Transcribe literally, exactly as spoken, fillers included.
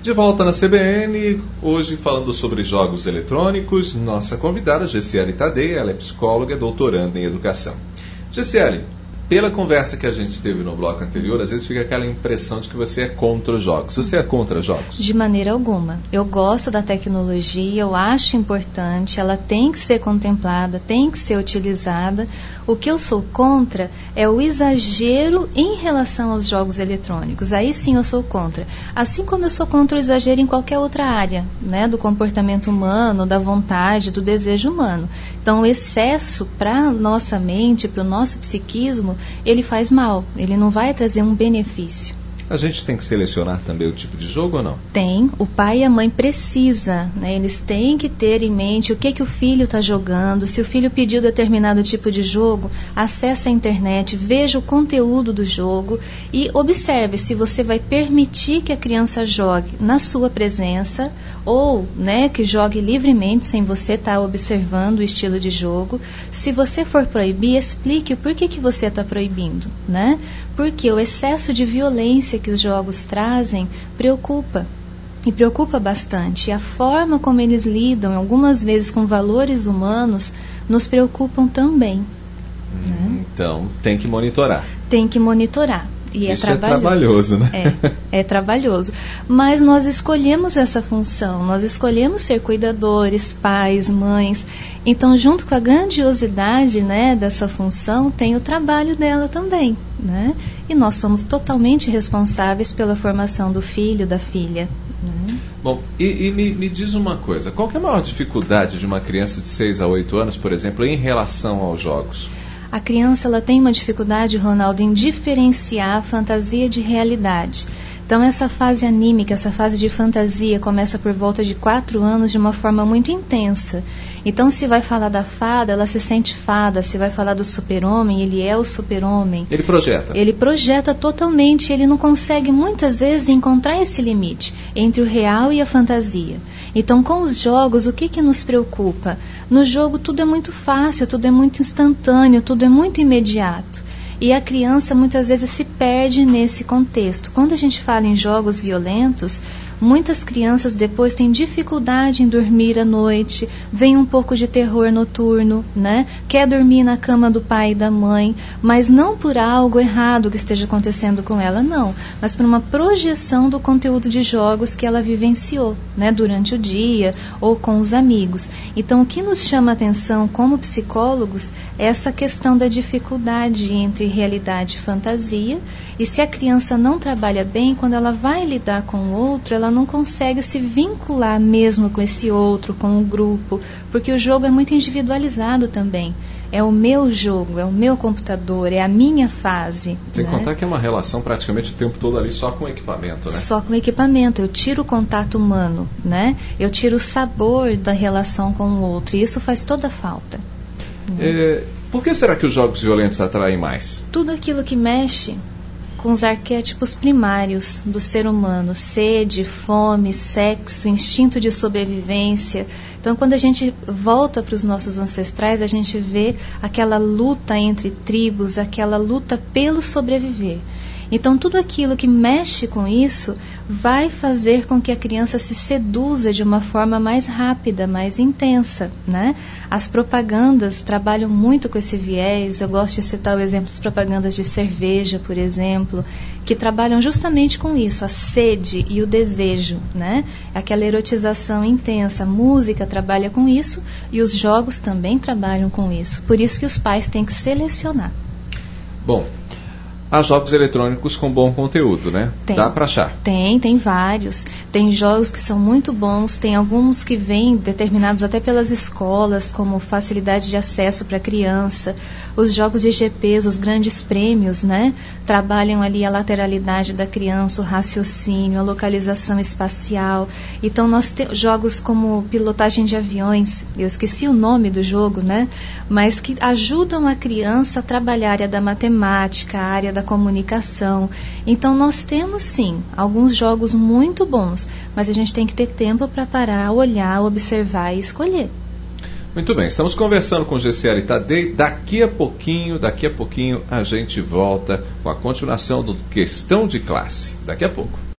De volta na C B N, hoje falando sobre jogos eletrônicos, nossa convidada, Gessiele Tadei, ela é psicóloga e doutoranda em educação. Gessiele, pela conversa que a gente teve no bloco anterior, às vezes fica aquela impressão de que você é contra os jogos. Você é contra jogos? De maneira alguma. Eu gosto da tecnologia, eu acho importante, ela tem que ser contemplada, tem que ser utilizada. O que eu sou contra é o exagero em relação aos jogos eletrônicos. Aí sim eu sou contra. Assim como eu sou contra o exagero em qualquer outra área, né, do comportamento humano, da vontade, do desejo humano. Então o excesso para a nossa mente, para o nosso psiquismo, ele faz mal, ele não vai trazer um benefício. A gente tem que selecionar também o tipo de jogo ou não? Tem, o pai e a mãe precisa, né? Eles têm que ter em mente o que, que o filho está jogando. Se o filho pediu determinado tipo de jogo, acesse a internet, veja o conteúdo do jogo e observe se você vai permitir que a criança jogue na sua presença ou, né, que jogue livremente sem você estar observando o estilo de jogo. Se você for proibir, explique o porquê que você está proibindo, né? Porque o excesso de violência que os jogos trazem preocupa, e preocupa bastante. E a forma como eles lidam, algumas vezes com valores humanos, nos preocupam também. Hum, né? Então, tem que monitorar. Tem que monitorar. E Isso é trabalhoso. é trabalhoso, né? É, é trabalhoso. Mas nós escolhemos essa função, nós escolhemos ser cuidadores, pais, mães. Então, junto com a grandiosidade, né, dessa função, tem o trabalho dela também, né? E nós somos totalmente responsáveis pela formação do filho, da filha. Né? Bom, e, e me, me diz uma coisa, qual que é a maior dificuldade de uma criança de seis a oito anos, por exemplo, em relação aos jogos? A criança ela tem uma dificuldade, Ronaldo, em diferenciar a fantasia de realidade. Então essa fase anímica, essa fase de fantasia começa por volta de quatro anos de uma forma muito intensa. Então se vai falar da fada, ela se sente fada. Se vai falar do super-homem, ele é o super-homem. Ele projeta. Ele projeta totalmente, ele não consegue muitas vezes encontrar esse limite entre o real e a fantasia. Então com os jogos, o que que nos preocupa? No jogo tudo é muito fácil, tudo é muito instantâneo, tudo é muito imediato. E a criança muitas vezes se perde nesse contexto. Quando a gente fala em jogos violentos, muitas crianças depois têm dificuldade em dormir à noite, vem um pouco de terror noturno, né? Quer dormir na cama do pai e da mãe, mas não por algo errado que esteja acontecendo com ela, não, mas por uma projeção do conteúdo de jogos que ela vivenciou, né, durante o dia ou com os amigos. Então, o que nos chama a atenção como psicólogos é essa questão da dificuldade entre realidade e fantasia, e se a criança não trabalha bem, quando ela vai lidar com o outro, ela não consegue se vincular mesmo com esse outro, com o grupo, porque o jogo é muito individualizado também. É o meu jogo, é o meu computador, é a minha fase. Sem né? contar que é uma relação praticamente o tempo todo ali só com o equipamento, né? Só com o equipamento. Eu tiro o contato humano, né? Eu tiro o sabor da relação com o outro, e isso faz toda a falta. É, por que será que os jogos violentos atraem mais? Tudo aquilo que mexe com os arquétipos primários do ser humano, sede, fome, sexo, instinto de sobrevivência. Então, quando a gente volta para os nossos ancestrais, a gente vê aquela luta entre tribos, aquela luta pelo sobreviver. Então, tudo aquilo que mexe com isso vai fazer com que a criança se seduza de uma forma mais rápida, mais intensa, né? As propagandas trabalham muito com esse viés. Eu gosto de citar o exemplo das propagandas de cerveja, por exemplo, que trabalham justamente com isso, a sede e o desejo, né? Aquela erotização intensa. A música trabalha com isso e os jogos também trabalham com isso. Por isso que os pais têm que selecionar. Bom, há jogos eletrônicos com bom conteúdo, né? Tem. Dá para achar? Tem, tem vários. Tem jogos que são muito bons, tem alguns que vêm determinados até pelas escolas, como facilidade de acesso para a criança. Os jogos de G Ps, os grandes prêmios, né? Trabalham ali a lateralidade da criança, o raciocínio, a localização espacial. Então, nós temos jogos como pilotagem de aviões, eu esqueci o nome do jogo, né? Mas que ajudam a criança a trabalhar a área da matemática, a área da comunicação. Então nós temos sim alguns jogos muito bons, mas a gente tem que ter tempo para parar, olhar, observar e escolher. Muito bem, estamos conversando com Gessiele Tadei. Daqui a pouquinho, daqui a pouquinho a gente volta com a continuação do Questão de Classe. Daqui a pouco.